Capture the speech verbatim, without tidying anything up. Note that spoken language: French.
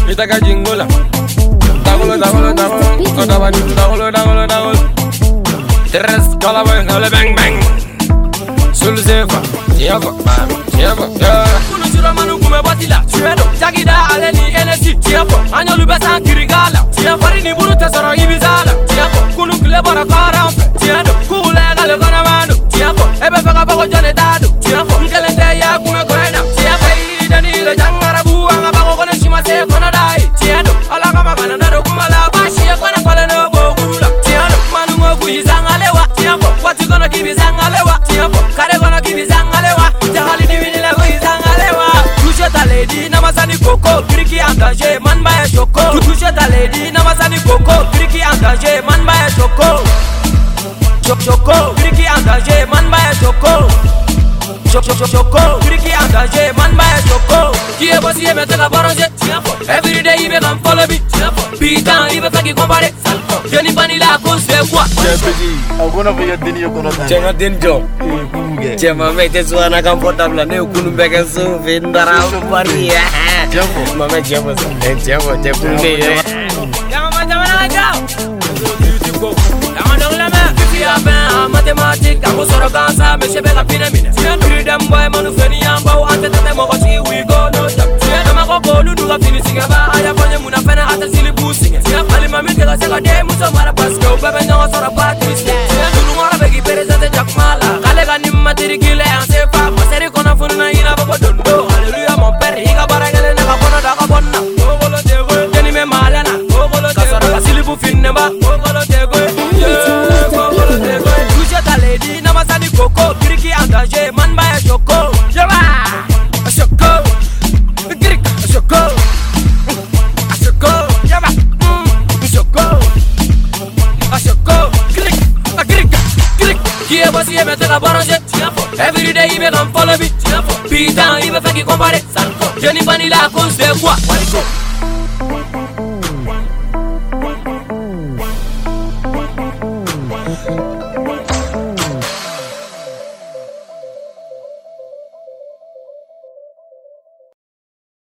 Itaka jingola. Dagolo, dagolo, dagolo. Kodabani, dagolo, dagolo, dagolo. Tres, kalaboy, kala bang bang. Sulu sefa, tiafa, tiafa, yeah. Kunu chura manu kume batila, chuedo. Jagida aleni enesi, tiafa. Anyo lubesa kirigala, tiafa. Rini buru tesoro ibizala, tiafa. Kunu kule bara karampe, tiafa. Kule gale kona manu, tiafa. Ebe faka bako jone dadu, tiafa. Mkelende ya kume kwena, tiafa. Idani ile jangara buwa, ngabako kone shima se kona dai, tiafa. Ala kama kana nado kumala, bashi ya kona kole no go gurula, tiafa. Manu ngoku yizangalewa, tiafa. Wati kona kibi zangalewa, tiafa. Kare kona kibi zangalewa, jahali divini lego yizangalewa. Touche ta lady, namasani koko, kriki en danger, man baya shoko. Touche ta lady, namasani koko, kriki en danger, man baya shoko. Choco, kriki en danger, man baya shoko. Choco, kriki en danger, man baya shoko. Qui est bossy et mette la baronge, every day il me come follow me. Putain, il veut faire qu'il compare. Je n'y pas ni la cause, c'est quoi? Agora vai adini yo kono tan. Chenga dinjo. Chema mete suana comfortable ne ukunu bega so vendara pari. Jambo. Mama jambo so. Jambo jambo ne. Jambo jambo na jao. Beautiful. Jambo dong la me. Fi aben mathématique, amo soro kansa me shebe la pinamine. Freedom boy manu feni ambo ante tete mo kosi we go no stop. Tiena makoko lulu ga fini singaba aya ponye muna fena ate sili pusinga. Ali mami te ga sega de muso mara paske o bebe no soro patris. Tulu mara begi presente jakmala. Kale ga nimma tirikile anse fa maseri kona funna ina babo dondo. Hallelujah mon père higa baragele na kona da kabonna. Ogolo tego jeni me malana. Ogolo tego ga sili bu finne ba. Ogolo tego ogolo tego. Touche ta lady na masani koko kriki engagé man baya shoko. Yaba shoko. Krik shoko. Shoko. Yaba shoko. Shoko. Krik krik krik. Qui est bossy et mette la baronge. Every day il me come follow me. Putain il veut faire qu'il compare. Je n'y pas ni la cause de quoi.